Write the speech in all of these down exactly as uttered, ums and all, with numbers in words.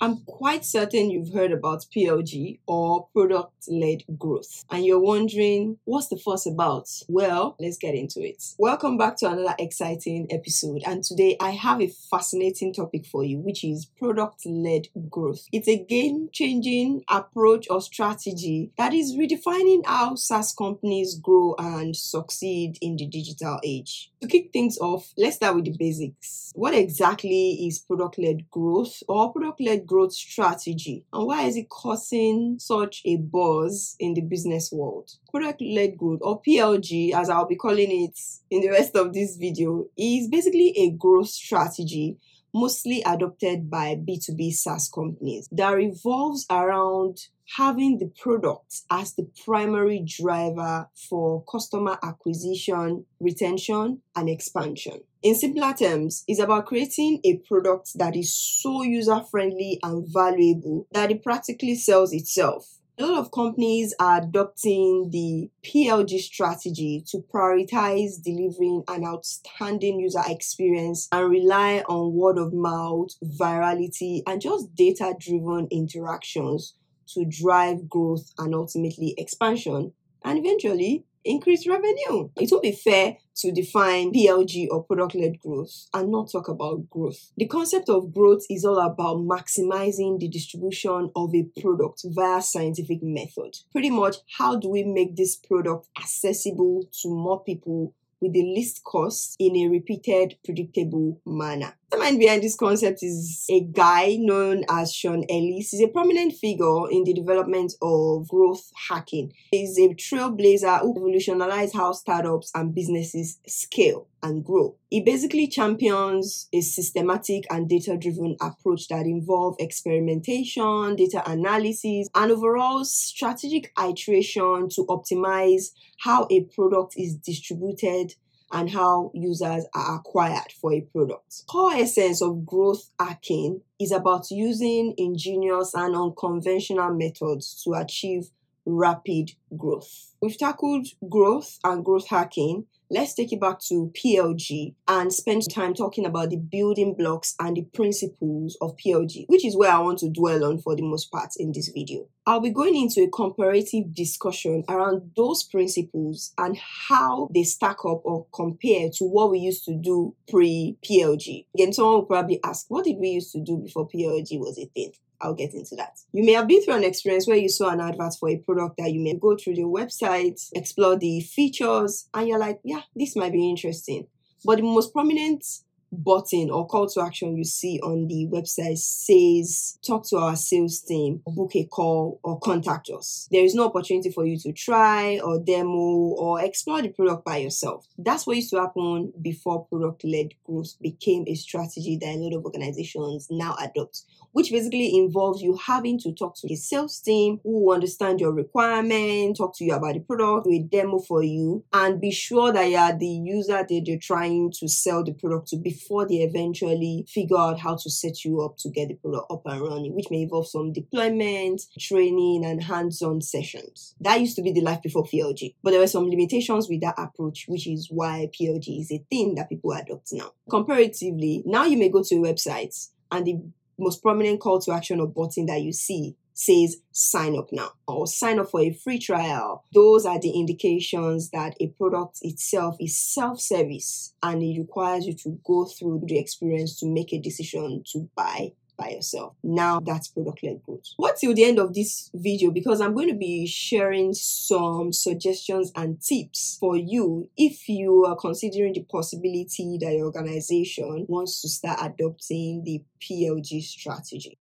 I'm quite certain you've heard about P L G or product-led growth, and you're wondering, what's the fuss about? Well, let's get into it. Welcome back to another exciting episode, and today I have a fascinating topic for you, which is product-led growth. It's a game-changing approach or strategy that is redefining how SaaS companies grow and succeed in the digital age. To kick things off, let's start with the basics. What exactly is product-led growth or product-led growth strategy, and why is it causing such a buzz in the business world? Product-led growth, or P L G as I'll be calling it in the rest of this video, is basically a growth strategy mostly adopted by B two B SaaS companies that revolves around having the product as the primary driver for customer acquisition, retention, and expansion. In simpler terms, it's about creating a product that is so user-friendly and valuable that it practically sells itself. A lot of companies are adopting the P L G strategy to prioritize delivering an outstanding user experience and rely on word of mouth, virality, and just data-driven interactions to drive growth and ultimately expansion, and eventually increase revenue. It would be fair to define P L G or product-led growth and not talk about growth. The concept of growth is all about maximizing the distribution of a product via scientific method. Pretty much, how do we make this product accessible to more people with the least cost in a repeated, predictable manner? The mind behind this concept is a guy known as Sean Ellis. He's a prominent figure in the development of growth hacking. He's a trailblazer who revolutionized how startups and businesses scale and grow. He basically champions a systematic and data-driven approach that involves experimentation, data analysis, and overall strategic iteration to optimize how a product is distributed and how users are acquired for a product. Core essence of growth hacking is about using ingenious and unconventional methods to achieve rapid growth. We've tackled growth and growth hacking. Let's take it back to P L G and spend time talking about the building blocks and the principles of P L G, which is where I want to dwell on for the most part in this video. I'll be going into a comparative discussion around those principles and how they stack up or compare to what we used to do pre-P L G. Again, someone will probably ask, what did we used to do before P L G was a thing? I'll get into that. You may have been through an experience where you saw an advert for a product that you may go through the website, explore the features, and you're like, yeah, this might be interesting. But the most prominent button or call to action you see on the website says, talk to our sales team, book a call, or contact us. There is no opportunity for you to try or demo or explore the product by yourself. That's what used to happen before product-led growth became a strategy that a lot of organizations now adopt, which basically involves you having to talk to the sales team who understand your requirement, talk to you about the product, do a demo for you, and be sure that you are the user that they're trying to sell the product to before they eventually figure out how to set you up to get the product up and running, which may involve some deployment, training, and hands-on sessions. That used to be the life before P L G, but there were some limitations with that approach, which is why P L G is a thing that people adopt now. Comparatively, now you may go to a website and the most prominent call to action or button that you see says sign up now or sign up for a free trial. Those are the indications that a product itself is self-service and it requires you to go through the experience to make a decision to buy by yourself. Now that's product-led growth. What's till the end of this video, because I'm going to be sharing some suggestions and tips for you if you are considering the possibility that your organization wants to start adopting the P L G strategy.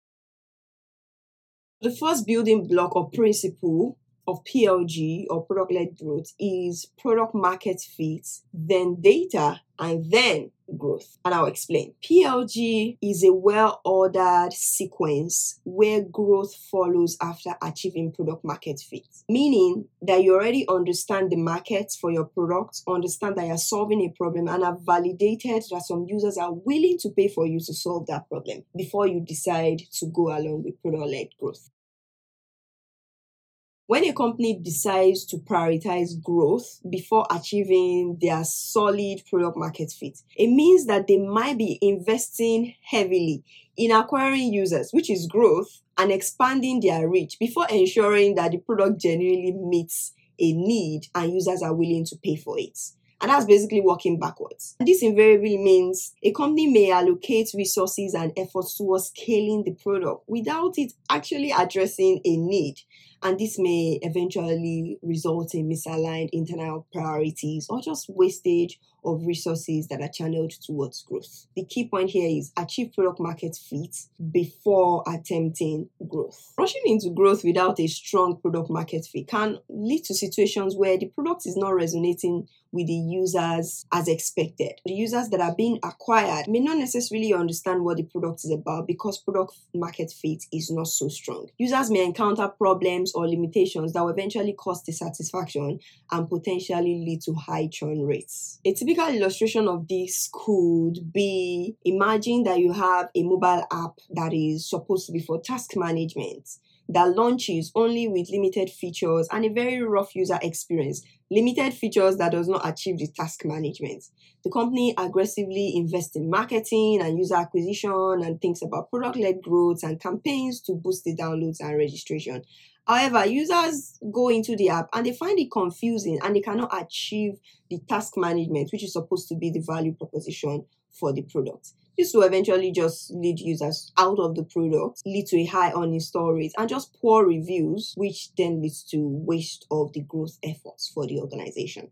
The first building block or principle of P L G or product-led growth is product market fit, then data, and then growth. And I'll explain. P L G is a well-ordered sequence where growth follows after achieving product market fit, meaning that you already understand the market for your product, understand that you're solving a problem, and have validated that some users are willing to pay for you to solve that problem before you decide to go along with product-led growth. When a company decides to prioritize growth before achieving their solid product market fit, it means that they might be investing heavily in acquiring users, which is growth, and expanding their reach before ensuring that the product genuinely meets a need and users are willing to pay for it. And that's basically working backwards. And this invariably means a company may allocate resources and efforts towards scaling the product without it actually addressing a need. And this may eventually result in misaligned internal priorities or just wastage of resources that are channeled towards growth. The key point here is achieve product market fit before attempting growth. Rushing into growth without a strong product market fit can lead to situations where the product is not resonating with the users as expected. The users that are being acquired may not necessarily understand what the product is about because product market fit is not so strong. Users may encounter problems or limitations that will eventually cause dissatisfaction and potentially lead to high churn rates. A typical illustration of this could be, imagine that you have a mobile app that is supposed to be for task management that launches only with limited features and a very rough user experience, limited features that does not achieve the task management. The company aggressively invests in marketing and user acquisition and thinks about product-led growth and campaigns to boost the downloads and registration. However, users go into the app and they find it confusing and they cannot achieve the task management, which is supposed to be the value proposition for the product. This will eventually just lead users out of the product, lead to a high uninstall rate, and just poor reviews, which then leads to waste of the growth efforts for the organization.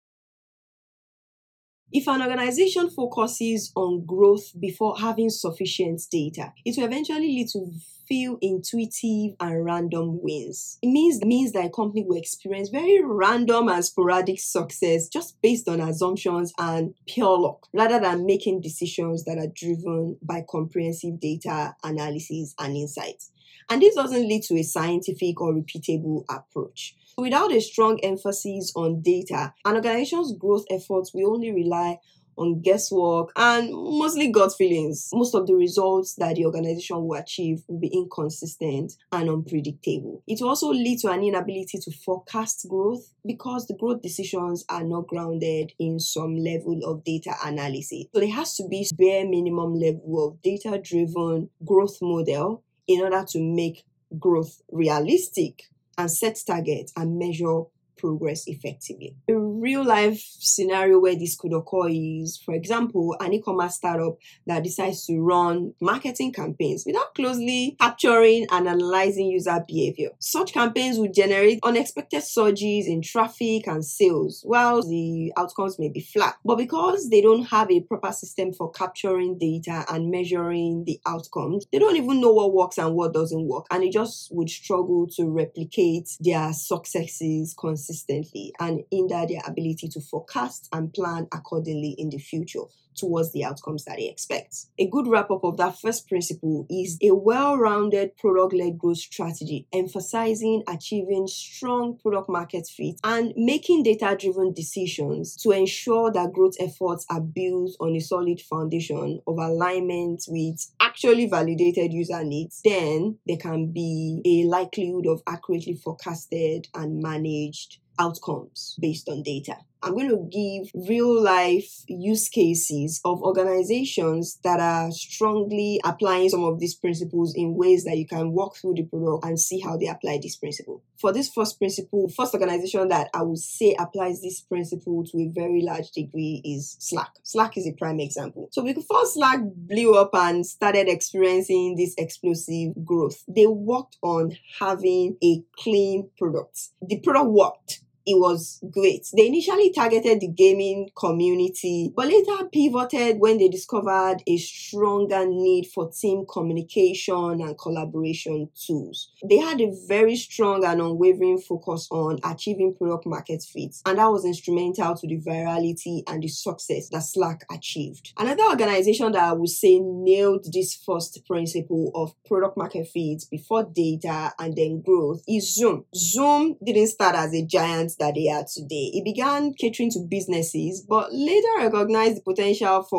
If an organization focuses on growth before having sufficient data, it will eventually lead to few intuitive and random wins. It means, means that a company will experience very random and sporadic success just based on assumptions and pure luck, rather than making decisions that are driven by comprehensive data analysis and insights. And this doesn't lead to a scientific or repeatable approach. Without a strong emphasis on data, an organization's growth efforts will only rely on guesswork and mostly gut feelings. Most of the results that the organization will achieve will be inconsistent and unpredictable. It will also lead to an inability to forecast growth because the growth decisions are not grounded in some level of data analysis. So there has to be bare minimum level of data-driven growth model in order to make growth realistic and set targets and measure progress effectively. A real life scenario where this could occur is, for example, an e-commerce startup that decides to run marketing campaigns without closely capturing and analyzing user behavior. Such campaigns would generate unexpected surges in traffic and sales, while the outcomes may be flat. But because they don't have a proper system for capturing data and measuring the outcomes, they don't even know what works and what doesn't work, and they just would struggle to replicate their successes consistently. consistently and hinder their ability to forecast and plan accordingly in the future towards the outcomes that they expect. A good wrap-up of that first principle is a well-rounded product-led growth strategy, emphasizing achieving strong product market fit and making data-driven decisions to ensure that growth efforts are built on a solid foundation of alignment with actually validated user needs. Then there can be a likelihood of accurately forecasted and managed outcomes based on data. I'm going to give real life use cases of organizations that are strongly applying some of these principles in ways that you can walk through the product and see how they apply this principle. For this first principle, first organization that I would say applies this principle to a very large degree is Slack. Slack is a prime example. So before Slack blew up and started experiencing this explosive growth, they worked on having a clean product. The product worked. It was great. They initially targeted the gaming community, but later pivoted when they discovered a stronger need for team communication and collaboration tools. They had a very strong and unwavering focus on achieving product market fit, and that was instrumental to the virality and the success that Slack achieved. Another organization that I would say nailed this first principle of product market fit before data and then growth is Zoom. Zoom didn't start as a giant that they are today. It began catering to businesses, but later recognized the potential for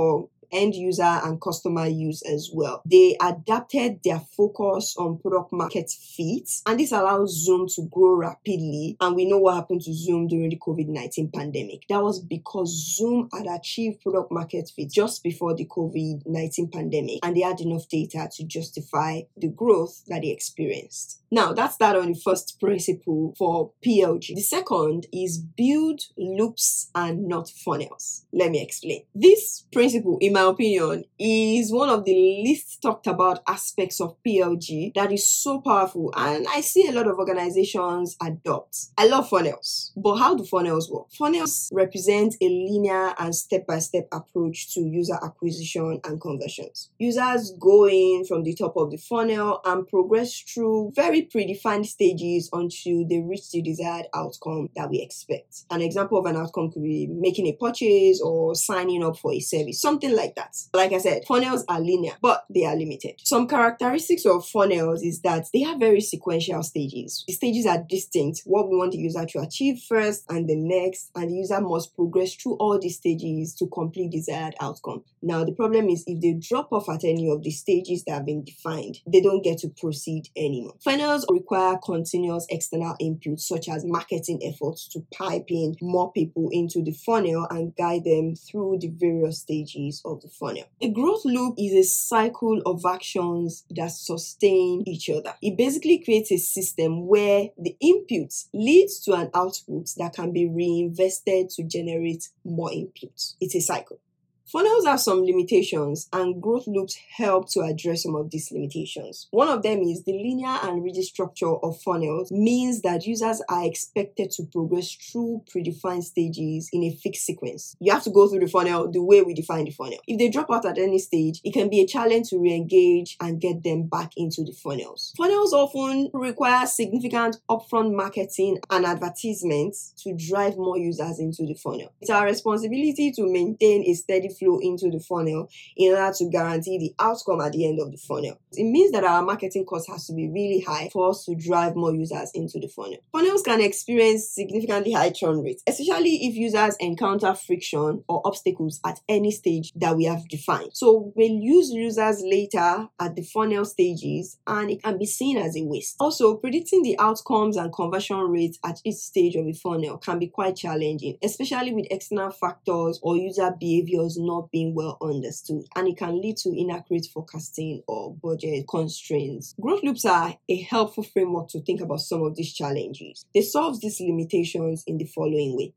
end user and customer use as well. They adapted their focus on product market fit, and this allows Zoom to grow rapidly. And we know what happened to Zoom during the COVID nineteen pandemic. That was because Zoom had achieved product market fit just before the COVID nineteen pandemic, and they had enough data to justify the growth that they experienced. Now, that's that on the first principle for P L G. The second is build loops and not funnels. Let me explain. This principle, in my opinion, is one of the least talked about aspects of P L G that is so powerful, and I see a lot of organizations adopt. I love funnels, but how do funnels work? Funnels represent a linear and step-by-step approach to user acquisition and conversions. Users go in from the top of the funnel and progress through very predefined stages until they reach the desired outcome that we expect. An example of an outcome could be making a purchase or signing up for a service, something like that. Like I said, funnels are linear, but they are limited. Some characteristics of funnels is that they have very sequential stages. The stages are distinct, what we want the user to achieve first and the next, and the user must progress through all these stages to complete desired outcome. Now, the problem is if they drop off at any of the stages that have been defined, they don't get to proceed anymore. Funnels require continuous external inputs such as marketing efforts to pipe in more people into the funnel and guide them through the various stages of the funnel. A growth loop is a cycle of actions that sustain each other. It basically creates a system where the inputs leads to an output that can be reinvested to generate more inputs. It's a cycle. Funnels have some limitations, and growth loops help to address some of these limitations. One of them is the linear and rigid structure of funnels means that users are expected to progress through predefined stages in a fixed sequence. You have to go through the funnel the way we define the funnel. If they drop out at any stage, it can be a challenge to re-engage and get them back into the funnels. Funnels often require significant upfront marketing and advertisements to drive more users into the funnel. It's our responsibility to maintain a steady flow into the funnel in order to guarantee the outcome at the end of the funnel. It means that our marketing cost has to be really high for us to drive more users into the funnel. Funnels can experience significantly high churn rates, especially if users encounter friction or obstacles at any stage that we have defined. So we'll use users later at the funnel stages, and it can be seen as a waste. Also, predicting the outcomes and conversion rates at each stage of a funnel can be quite challenging, especially with external factors or user behaviors not being well understood, and it can lead to inaccurate forecasting or budget constraints. Growth loops are a helpful framework to think about some of these challenges. They solve these limitations in the following way.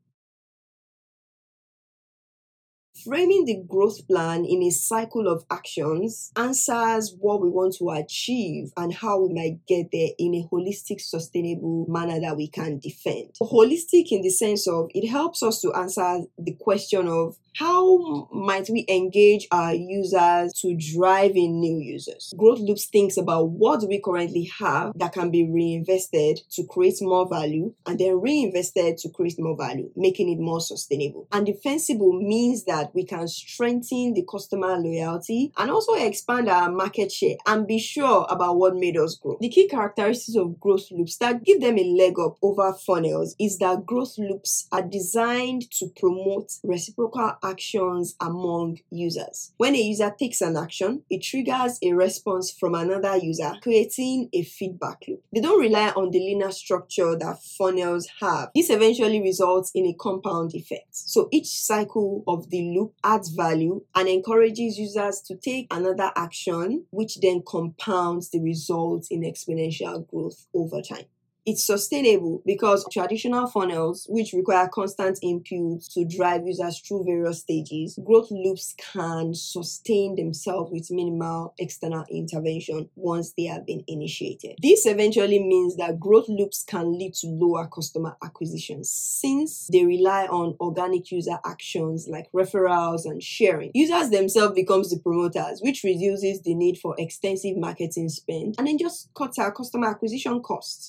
Framing the growth plan in a cycle of actions answers what we want to achieve and how we might get there in a holistic, sustainable manner that we can defend. Holistic in the sense of it helps us to answer the question of how might we engage our users to drive in new users. Growth loops thinks about what do we currently have that can be reinvested to create more value and then reinvested to create more value, making it more sustainable. And defensible means that we can strengthen the customer loyalty and also expand our market share and be sure about what made us grow. The key characteristics of growth loops that give them a leg up over funnels is that growth loops are designed to promote reciprocal actions among users. When a user takes an action, it triggers a response from another user, creating a feedback loop. They don't rely on the linear structure that funnels have. This eventually results in a compound effect. So each cycle of the loop adds value and encourages users to take another action, which then compounds the results in exponential growth over time. It's sustainable because traditional funnels, which require constant input to drive users through various stages, growth loops can sustain themselves with minimal external intervention once they have been initiated. This eventually means that growth loops can lead to lower customer acquisition since they rely on organic user actions like referrals and sharing. Users themselves becomes the promoters, which reduces the need for extensive marketing spend and then just cuts our customer acquisition costs. Growth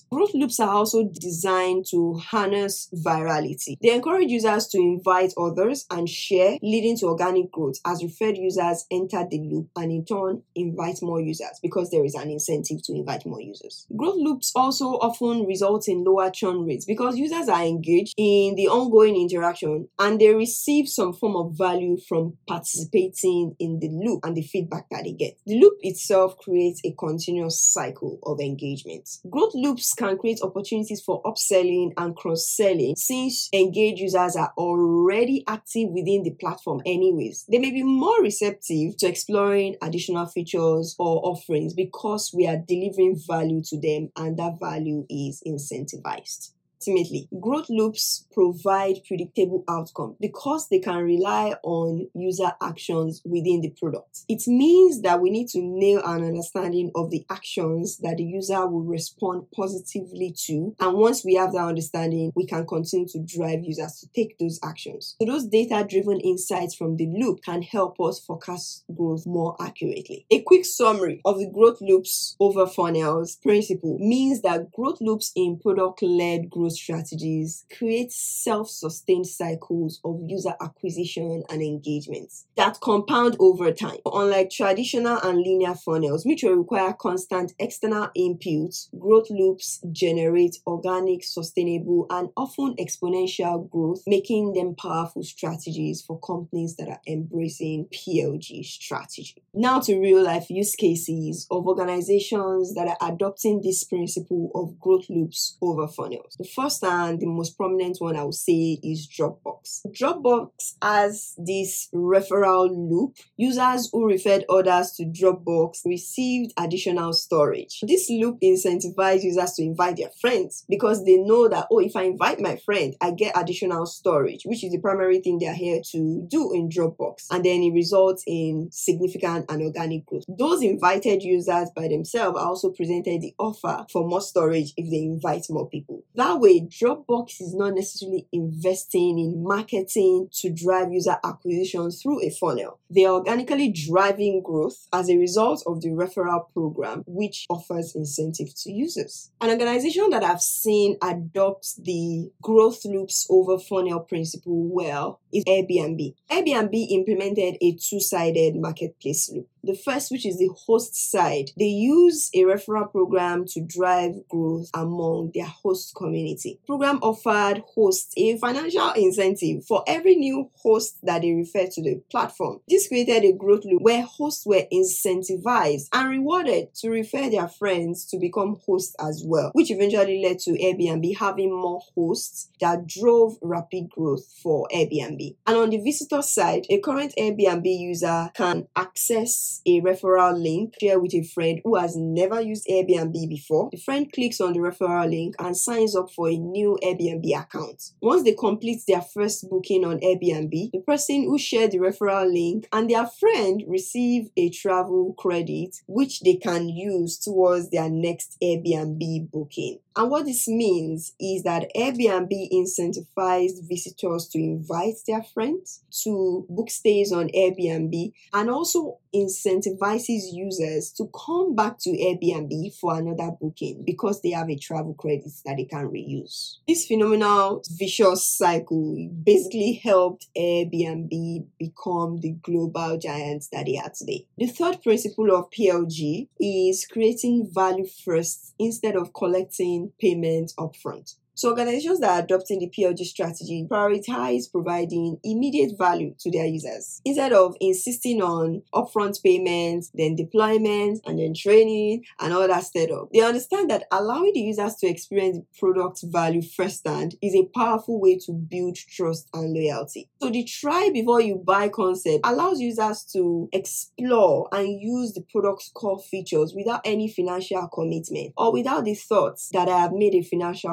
loops are also designed to harness virality. They encourage users to invite others and share, leading to organic growth as referred users enter the loop and in turn invite more users because there is an incentive to invite more users. Growth loops also often result in lower churn rates because users are engaged in the ongoing interaction and they receive some form of value from participating in the loop and the feedback that they get. The loop itself creates a continuous cycle of engagement. Growth loops can create opportunities for upselling and cross-selling since engaged users are already active within the platform anyways. They may be more receptive to exploring additional features or offerings because we are delivering value to them and that value is incentivized. Ultimately, growth loops provide predictable outcomes because they can rely on user actions within the product. It means that we need to nail an understanding of the actions that the user will respond positively to, and once we have that understanding, we can continue to drive users to take those actions. So those data-driven insights from the loop can help us forecast growth more accurately. A quick summary of the growth loops over funnels principle means that growth loops in product-led growth strategies create self-sustained cycles of user acquisition and engagement that compound over time. Unlike traditional and linear funnels, which will require constant external inputs, growth loops generate organic, sustainable, and often exponential growth, making them powerful strategies for companies that are embracing P L G strategy. Now to real-life use cases of organizations that are adopting this principle of growth loops over funnels. The first and the most prominent one I would say is Dropbox. Dropbox has this referral loop. Users who referred others to Dropbox received additional storage. This loop incentivizes users to invite their friends because they know that, oh, if I invite my friend, I get additional storage, which is the primary thing they're here to do in Dropbox. And then it results in significant and organic growth. Those invited users by themselves are also presented the offer for more storage if they invite more people. That way, Dropbox is not necessarily investing in marketing to drive user acquisition through a funnel. They are organically driving growth as a result of the referral program, which offers incentive to users. An organization that I've seen adopt the growth loops over funnel principle well is Airbnb. Airbnb implemented a two-sided marketplace loop. The first, which is the host side, they use a referral program to drive growth among their host community. The program offered hosts a financial incentive for every new host that they refer to the platform. This created a growth loop where hosts were incentivized and rewarded to refer their friends to become hosts as well, which eventually led to Airbnb having more hosts that drove rapid growth for Airbnb. And on the visitor side, a current Airbnb user can access a referral link, share with a friend who has never used Airbnb before. The friend clicks on the referral link and signs up for a new Airbnb account. Once they complete their first booking on Airbnb, the person who shared the referral link and their friend receive a travel credit which they can use towards their next Airbnb booking. And what this means is that Airbnb incentivized visitors to invite their friends to book stays on Airbnb and also incentivizes users to come back to Airbnb for another booking because they have a travel credit that they can reuse. This phenomenal vicious cycle basically helped Airbnb become the global giant that they are today. The third principle of P L G is creating value first instead of collecting payments upfront. So organizations that are adopting the P L G strategy prioritize providing immediate value to their users instead of insisting on upfront payments, then deployment, and then training and all that setup. They understand that allowing the users to experience the product value firsthand is a powerful way to build trust and loyalty. So the try before you buy concept allows users to explore and use the product's core features without any financial commitment or without the thoughts that I have made a financial commitment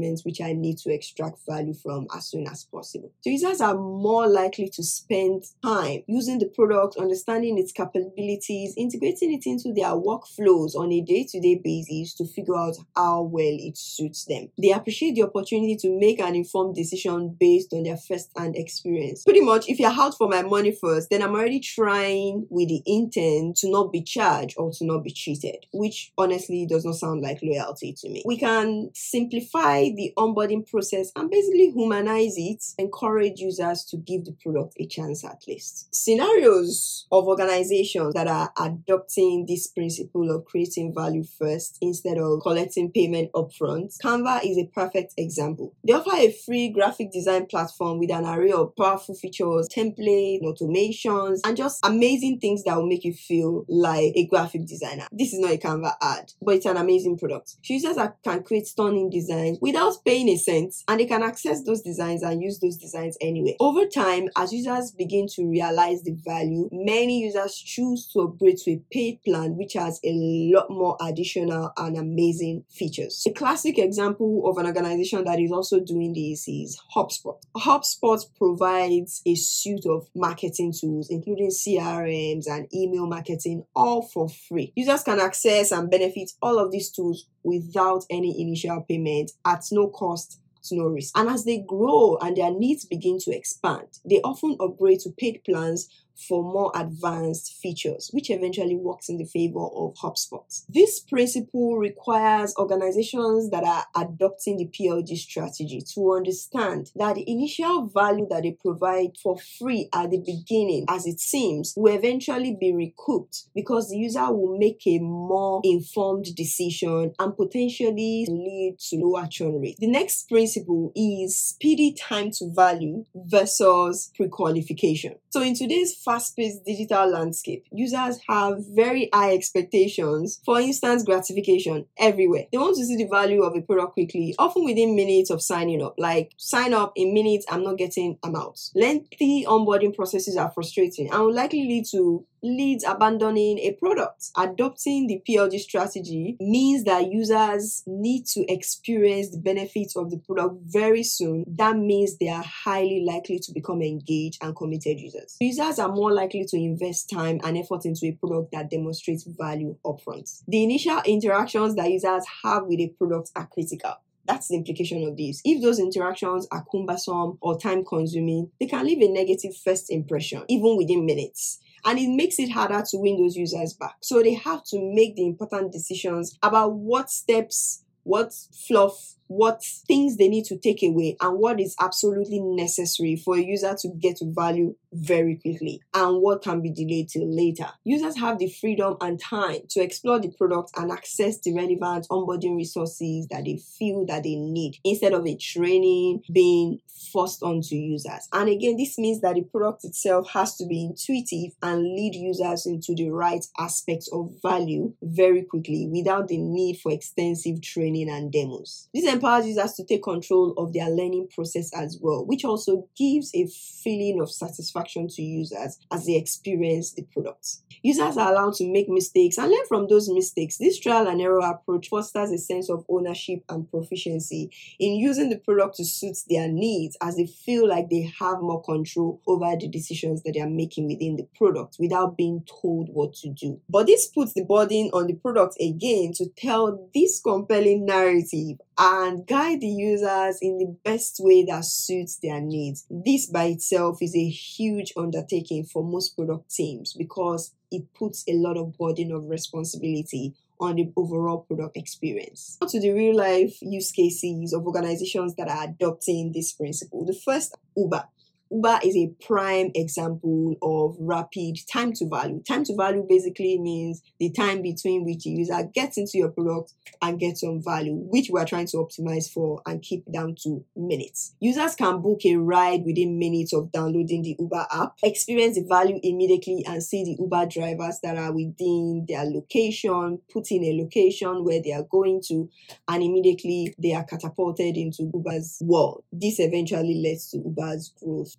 segments which I need to extract value from as soon as possible. So users are more likely to spend time using the product, understanding its capabilities, integrating it into their workflows on a day-to-day basis to figure out how well it suits them. They appreciate the opportunity to make an informed decision based on their first-hand experience. Pretty much, if you're out for my money first, then I'm already trying with the intent to not be charged or to not be cheated, which honestly does not sound like loyalty to me. We can simplify the onboarding process and basically humanize it, encourage users to give the product a chance at least. Scenarios of organizations that are adopting this principle of creating value first instead of collecting payment upfront. Canva is a perfect example. They offer a free graphic design platform with an array of powerful features, templates, automations, and just amazing things that will make you feel like a graphic designer. This is not a Canva ad, but it's an amazing product. Users are, can create stunning designs without paying a cent, and they can access those designs and use those designs anyway. Over time, as users begin to realize the value, many users choose to upgrade to a paid plan which has a lot more additional and amazing features. A classic example of an organization that is also doing this is HubSpot. HubSpot provides a suite of marketing tools, including C R Ms and email marketing, all for free. Users can access and benefit all of these tools without any initial payment at no cost, no risk. And as they grow and their needs begin to expand, they often upgrade to paid plans for more advanced features, which eventually works in the favor of HubSpot. This principle requires organizations that are adopting the P L G strategy to understand that the initial value that they provide for free at the beginning, as it seems, will eventually be recouped because the user will make a more informed decision and potentially lead to lower churn rate. The next principle is speedy time to value versus pre-qualification. So in today's fast-paced digital landscape, users have very high expectations for instant gratification everywhere. They want to see the value of a product quickly, often within minutes of signing up. Like, sign up in minutes, I'm not getting, I'm out. Lengthy onboarding processes are frustrating and will likely lead to leads abandoning a product. Adopting the P L G strategy means that users need to experience the benefits of the product very soon. That means they are highly likely to become engaged and committed users. Users are more likely to invest time and effort into a product that demonstrates value upfront. The initial interactions that users have with a product are critical. That's the implication of this. If those interactions are cumbersome or time-consuming, they can leave a negative first impression, even within minutes. And it makes it harder to win those users back. So they have to make the important decisions about what steps, what fluff, what things they need to take away, and what is absolutely necessary for a user to get to value very quickly, and what can be delayed till later. Users have the freedom and time to explore the product and access the relevant onboarding resources that they feel that they need, instead of a training being forced onto users. And again, this means that the product itself has to be intuitive and lead users into the right aspects of value very quickly without the need for extensive training and demos. This empowers users to take control of their learning process as well, which also gives a feeling of satisfaction to users as they experience the product. Users are allowed to make mistakes and learn from those mistakes. This trial and error approach fosters a sense of ownership and proficiency in using the product to suit their needs, as they feel like they have more control over the decisions that they are making within the product without being told what to do. But this puts the burden on the product again to tell this compelling narrative and guide the users in the best way that suits their needs. This by itself is a huge undertaking for most product teams because it puts a lot of burden of responsibility on the overall product experience. Now to the real life use cases of organizations that are adopting this principle. The first, Uber. Uber is a prime example of rapid time to value. Time to value basically means the time between which the user gets into your product and gets some value, which we're trying to optimize for and keep down to minutes. Users can book a ride within minutes of downloading the Uber app, experience the value immediately, and see the Uber drivers that are within their location, put in a location where they are going to, and immediately they are catapulted into Uber's world. This eventually leads to Uber's growth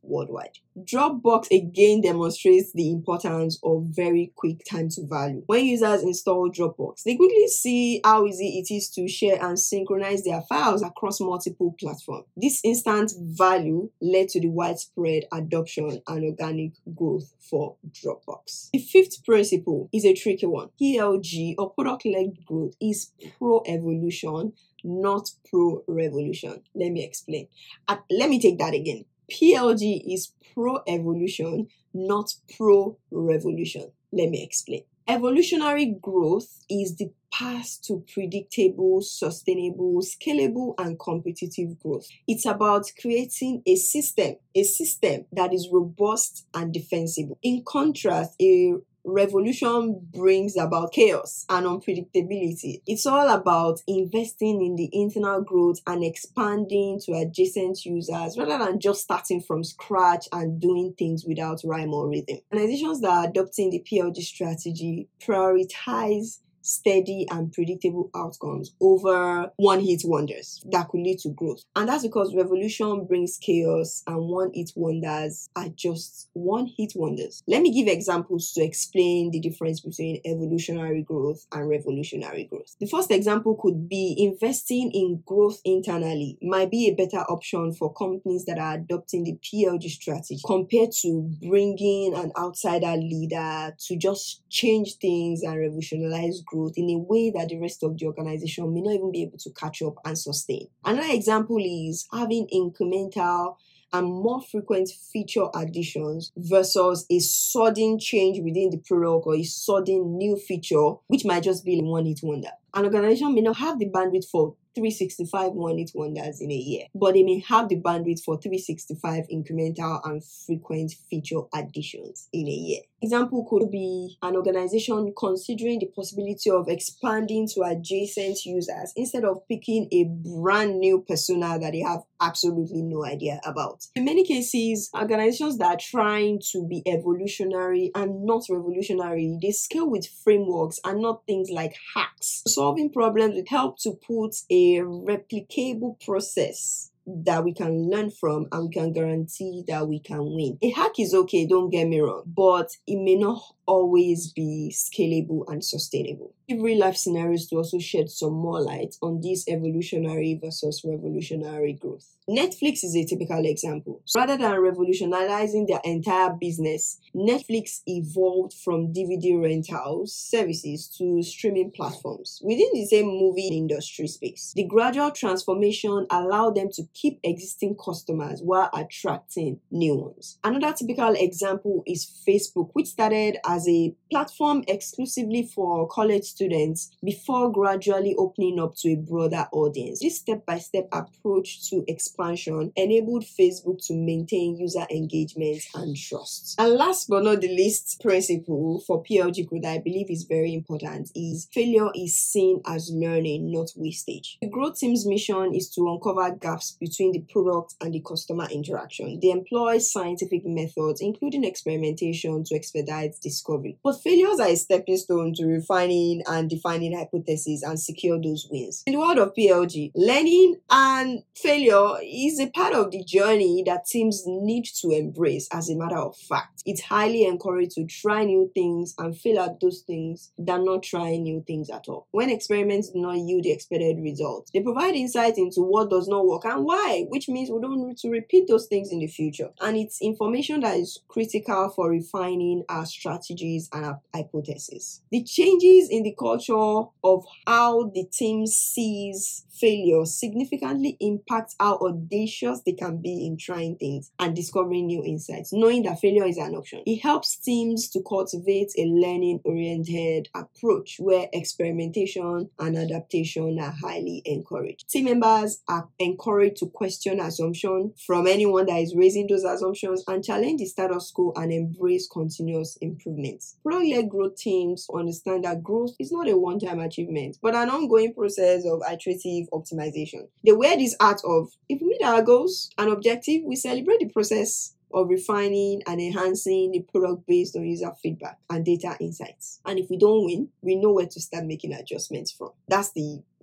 worldwide. Dropbox again demonstrates the importance of very quick time to value. When users install Dropbox, they quickly see how easy it is to share and synchronize their files across multiple platforms. This instant value led to the widespread adoption and organic growth for Dropbox. The fifth principle is a tricky one. P L G, or product-led growth, is pro-evolution, not pro-revolution. Let me explain. Uh, let me take that again. P L G is pro-evolution, not pro-revolution. Let me explain. Evolutionary growth is the path to predictable, sustainable, scalable, and competitive growth. It's about creating a system, a system that is robust and defensible. In contrast, a revolution brings about chaos and unpredictability. It's all about investing in the internal growth and expanding to adjacent users rather than just starting from scratch and doing things without rhyme or rhythm. Organizations that are adopting the P L G strategy prioritize steady and predictable outcomes over one-hit wonders that could lead to growth. And that's because revolution brings chaos and one-hit wonders are just one-hit wonders. Let me give examples to explain the difference between evolutionary growth and revolutionary growth. The first example could be investing in growth internally might be a better option for companies that are adopting the P L G strategy compared to bringing an outsider leader to just change things and revolutionize growth in a way that the rest of the organization may not even be able to catch up and sustain. Another example is having incremental and more frequent feature additions versus a sudden change within the product or a sudden new feature, which might just be a one-hit wonder. An organization may not have the bandwidth for three hundred sixty-five one-hit wonders in a year, but they may have the bandwidth for three hundred sixty-five incremental and frequent feature additions in a year. Example could be an organization considering the possibility of expanding to adjacent users instead of picking a brand new persona that they have absolutely no idea about. In many cases, organizations that are trying to be evolutionary and not revolutionary, they scale with frameworks and not things like hacks. Solving problems would help to put a a replicable process that we can learn from and we can guarantee that we can win. A hack is okay, don't get me wrong, but it may not always be scalable and sustainable. Give real life scenarios to also shed some more light on this evolutionary versus revolutionary growth. Netflix is a typical example. So rather than revolutionizing their entire business, Netflix evolved from D V D rentals services to streaming platforms within the same movie industry space. The gradual transformation allowed them to keep existing customers while attracting new ones. Another typical example is Facebook, which started as a platform exclusively for college students before gradually opening up to a broader audience. This step-by-step approach to expansion enabled Facebook to maintain user engagement and trust. And last but not the least principle for P L G growth I believe is very important is failure is seen as learning, not wastage. The growth team's mission is to uncover gaps between the product and the customer interaction. They employ scientific methods, including experimentation, to expedite discovery. But failures are a stepping stone to refining and defining hypotheses and secure those wins. In the world of P L G, learning and failure is a part of the journey that teams need to embrace. As a matter of fact, it's highly encouraged to try new things and fail at those things than not trying new things at all. When experiments do not yield the expected results, they provide insight into what does not work and why, which means we don't need to repeat those things in the future. And it's information that is critical for refining our strategies and our hypotheses. The changes in the culture of how the team sees failure significantly impact how audacious they can be in trying things and discovering new insights. Knowing that failure is an option, it helps teams to cultivate a learning-oriented approach where experimentation and adaptation are highly encouraged. Team members are encouraged to question assumptions from anyone that is raising those assumptions and challenge the status quo and embrace continuous improvements. Product-led growth teams understand that growth is not a one-time achievement, but an ongoing process of iterative optimization. They wear this art of, if we meet our goals and objective, we celebrate the process of refining and enhancing the product based on user feedback and data insights. And if we don't win, we know where to start making adjustments from. That's the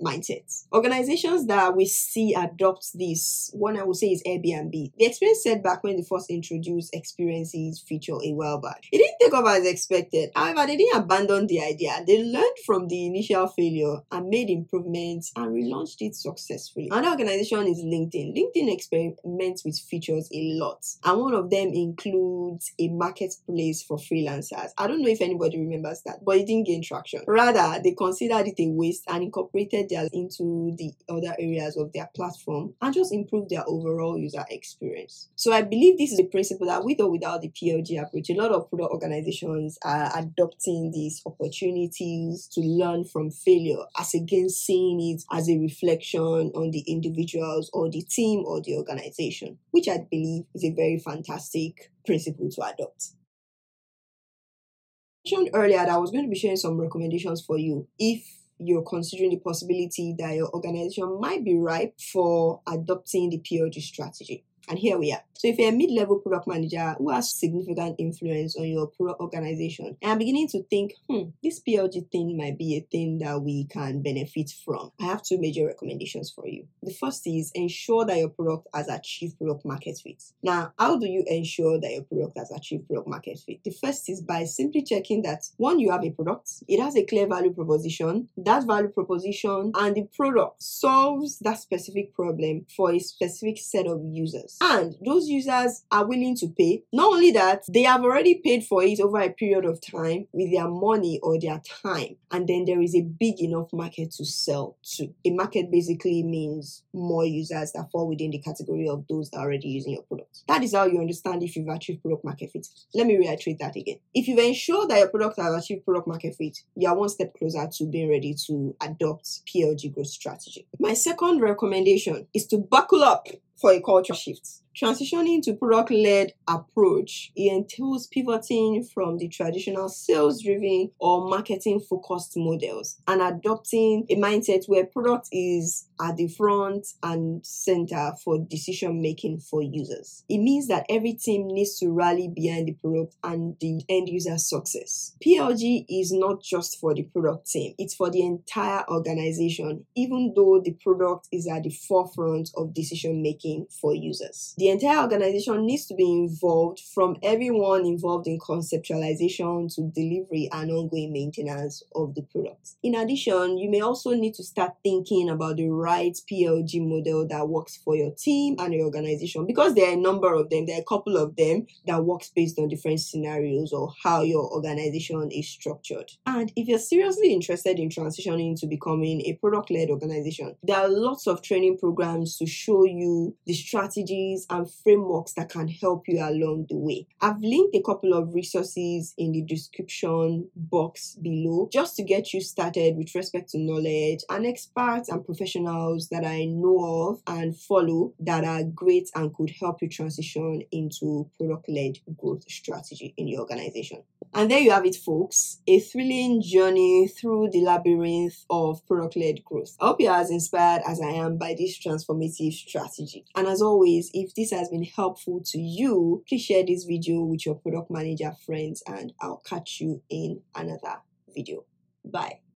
mindset. Organizations that we see adopt this, one I would say is Airbnb. The experience set back when they first introduced experiences feature a while back. It didn't take off as expected. However, they didn't abandon the idea. They learned from the initial failure and made improvements and relaunched it successfully. Another organization is LinkedIn. LinkedIn experiments with features a lot, and one of them includes a marketplace for freelancers. I don't know if anybody remembers that, but it didn't gain traction. Rather, they considered it a waste and incorporated theirs into the other areas of their platform and just improved their overall user experience. So I believe this is a principle that with or without the P L G approach, a lot of product organizations are adopting these opportunities to learn from failure as against seeing it as a reflection on the individuals or the team or the organization, which I believe is a very fantastic principle to adopt. I mentioned earlier that I was going to be sharing some recommendations for you if you're considering the possibility that your organization might be ripe for adopting the P L G strategy. And here we are. So if you're a mid-level product manager who has significant influence on your product organization and are beginning to think, hmm, this P L G thing might be a thing that we can benefit from, I have two major recommendations for you. The first is ensure that your product has achieved product market fit. Now, how do you ensure that your product has achieved product market fit? The first is by simply checking that, one, you have a product, it has a clear value proposition, that value proposition and the product solves that specific problem for a specific set of users. And those users are willing to pay. Not only that, they have already paid for it over a period of time with their money or their time. And then there is a big enough market to sell to. A market basically means more users that fall within the category of those that are already using your product. That is how you understand if you've achieved product market fit. Let me reiterate that again. If you've ensured that your product has achieved product market fit, you are one step closer to being ready to adopt P L G growth strategy. My second recommendation is to buckle up for a culture shift. Transitioning to product-led approach, it entails pivoting from the traditional sales-driven or marketing-focused models and adopting a mindset where product is at the front and center for decision-making for users. It means that every team needs to rally behind the product and the end-user success. P L G is not just for the product team, it's for the entire organization, even though the product is at the forefront of decision-making for users. The entire organization needs to be involved, from everyone involved in conceptualization to delivery and ongoing maintenance of the product. In addition, you may also need to start thinking about the right P L G model that works for your team and your organization, because there are a number of them, there are a couple of them that works based on different scenarios or how your organization is structured. And if you're seriously interested in transitioning to becoming a product-led organization, there are lots of training programs to show you the strategies and frameworks that can help you along the way. I've linked a couple of resources in the description box below just to get you started with respect to knowledge and experts and professionals that I know of and follow that are great and could help you transition into product-led growth strategy in your organization. And there you have it, folks, a thrilling journey through the labyrinth of product-led growth. I hope you're as inspired as I am by this transformative strategy. And as always, if this has been helpful to you, please share this video with your product manager friends, and I'll catch you in another video. Bye.